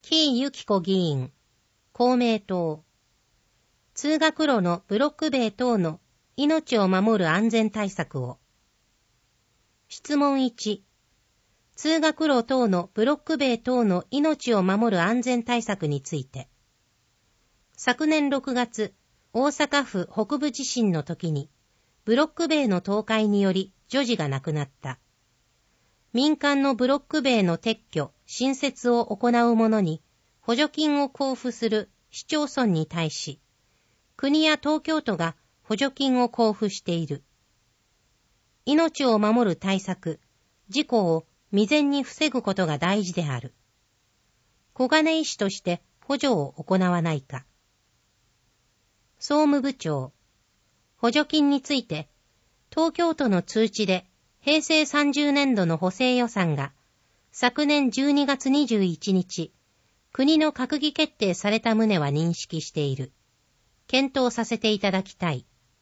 木井由紀子議員、公明党。通学路のブロック塀等の命を守る安全対策を。質問1。通学路等のブロック塀等の命を守る安全対策について。昨年6月、大阪府北部地震の時に、ブロック塀の倒壊により女児が亡くなった。民間のブロック塀の撤去、新設を行う者に補助金を交付する市町村に対し、国や東京都が補助金を交付している。命を守る対策、事故を未然に防ぐことが大事である。小金井市として補助を行わないか。総務部長、補助金について、東京都の通知で平成30年度の補正予算が昨年12月21日、国の閣議決定された旨は認識している。検討させていただきたい。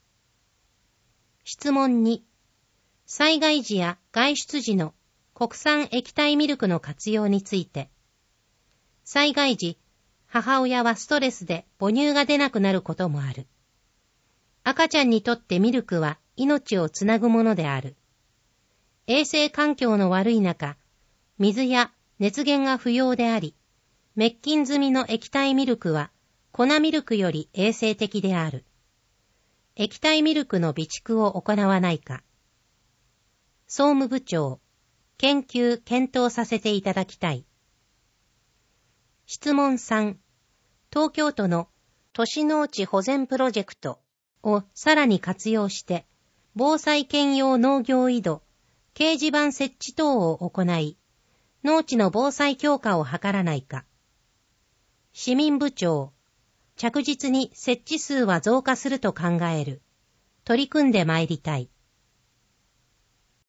質問2。災害時や外出時の国産液体ミルクの活用について。災害時、母親はストレスで母乳が出なくなることもある。赤ちゃんにとってミルクは命をつなぐものである。衛生環境の悪い中、水や熱源が不要であり、滅菌済みの液体ミルクは粉ミルクより衛生的である。液体ミルクの備蓄を行わないか。総務部長、研究検討させていただきたい。質問3。東京都の都市農地保全プロジェクトをさらに活用して、防災兼用農業井戸、掲示板設置等を行い、農地の防災強化を図らないか。市民部長、着実に設置数は増加すると考える。取り組んでまいりたい。